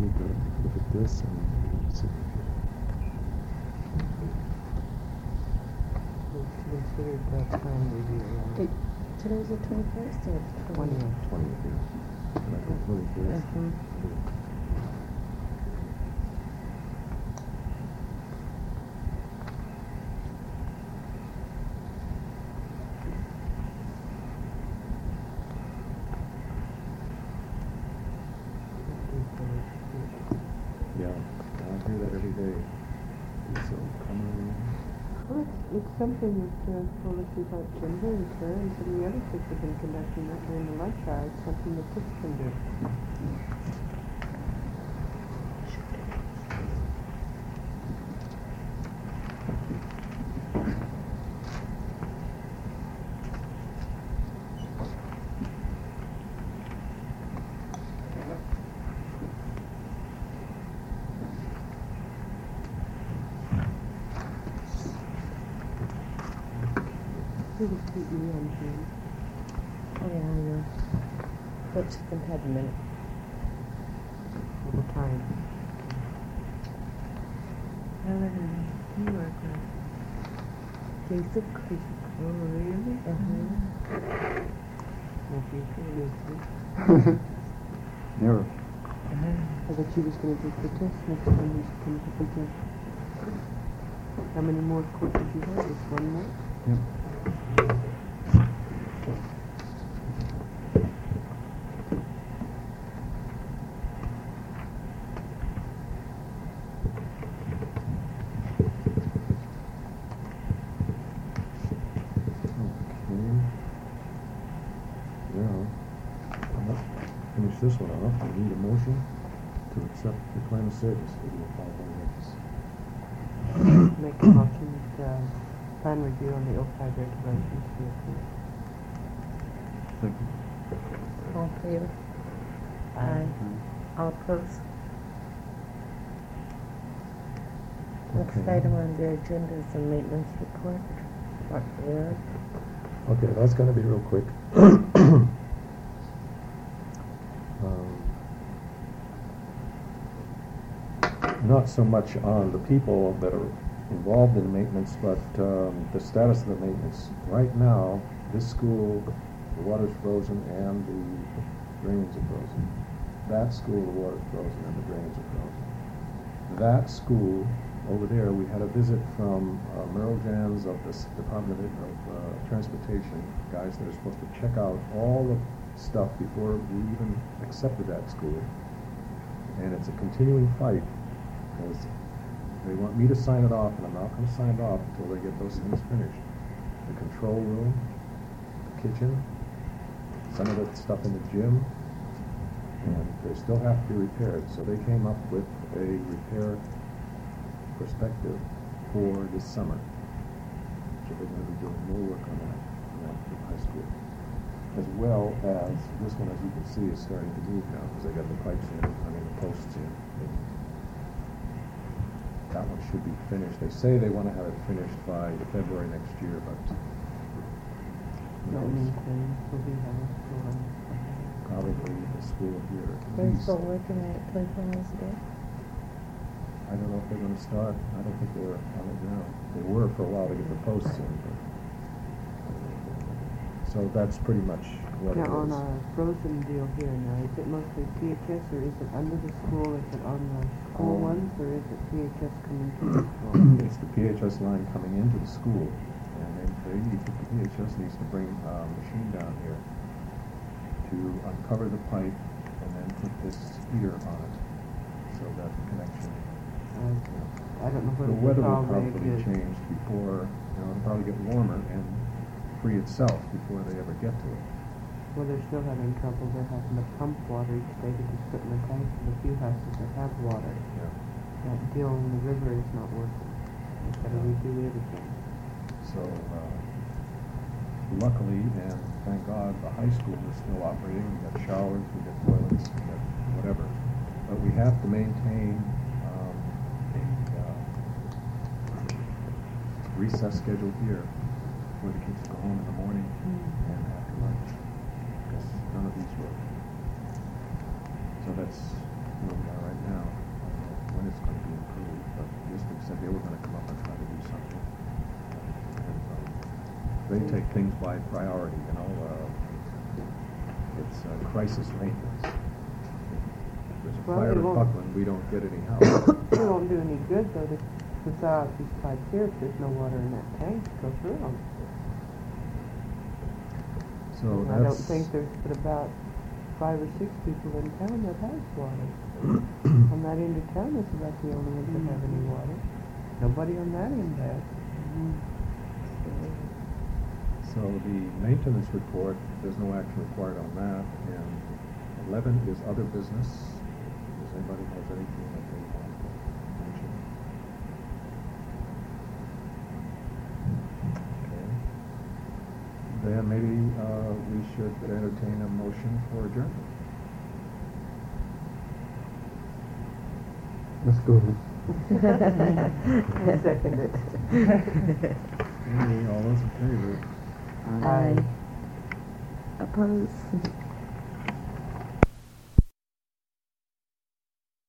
need to look at this and see. It's considered that time review, right? Today's the 21st or the 20th. 20th, yeah. And I can put it this. Yeah, I hear that every day. So come on. Well, it's something that policies like gender and care and some of the other kids have been conducting that during the lunch hour. It's something the kids can do. It'll keep me on June. Oh, yeah, I know. But she can have a minute. All the time. Helen, you work with Jason Crazy. Oh, really? Well, you can Never. I thought she was going to take the test next time you come to the test. How many more courses you have? Just one more? Yep. This one off. I need a motion to accept the claim of service for the following Make a motion that plan review on the OPI regulations be approved. Thank you. All in favor? Aye. All opposed? Next Okay. item on the agenda is the maintenance report. Okay, that's going to be real quick. Not so much on the people that are involved in maintenance, but the status of the maintenance. Right now, this school, the water's frozen and the drains are frozen. That school, the water's frozen and the drains are frozen. That school, over there, we had a visit from Merrill Jans of the Department of Transportation, guys that are supposed to check out all the stuff before we even accepted that school. And it's a continuing fight. Because they want me to sign it off, and I'm not going to sign it off until they get those things finished. The control room, the kitchen, some of the stuff in the gym, and they still have to be repaired. So they came up with a repair perspective for this summer. So they're going to be doing more work on that in high school. As well as this one, as you can see, is starting to move now because they got the pipes in, the posts in. That one should be finished. They say they want to have it finished by February next year, but That means we'll be having school on probably the school here. They're still working at 24 hours a day? I don't know if they're going to start. I don't think they're on it now. They were for a while to get the posts in. But so that's pretty much what it is. Now, on our frozen deal here now, is it mostly PHS or is it under the school? Is it on the school ones or is it PHS coming to the school? It's the PHS line coming into the school. And the PHS needs to bring a machine down here to uncover the pipe and then put this heater on it so that the connection. I don't know The what weather will it's all probably change before, it'll probably get warmer and free itself before they ever get to it. Well, they're still having trouble. They're having to pump water each day to just put in the tank for the few houses that have water. Yeah. That deal in the river is not working. They've got to redo everything. So, luckily, and thank God, the high school is still operating. We got showers, we got toilets, we got whatever. But we have to maintain a recess schedule here where the kids go home in the morning and after lunch. Because none of these work. So that's working on that right now. I don't know when it's going to be improved, but the district said they were going to come up and try to do something. And, they take things by priority, you know. It's crisis maintenance. If there's a Well, fire it in won't- Buckland, we don't get any help. It won't do any good though to thaw out these pipes here if there's no water in that tank to go through them. So And that's... I don't think there's but about 5 or 6 people in town that has water. On that end of town is about the only ones that have any water. Nobody on that end has. So the maintenance report, there's no action required on that. And 11 is other business. Does anybody have anything that they want to mention? Okay. Then maybe we should entertain a motion for adjournment. Let's go. I second it. Okay, all those in favor? Aye. Opposed?